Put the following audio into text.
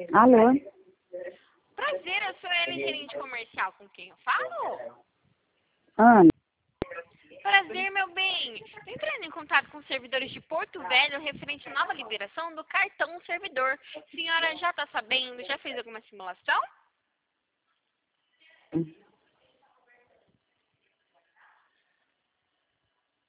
Alô? Prazer, eu sou a gerente comercial com quem eu falo? Ana? Prazer, meu bem. Tô entrando em contato com os servidores de Porto Velho referente à nova liberação do cartão servidor. Senhora já tá sabendo? Já fez alguma simulação?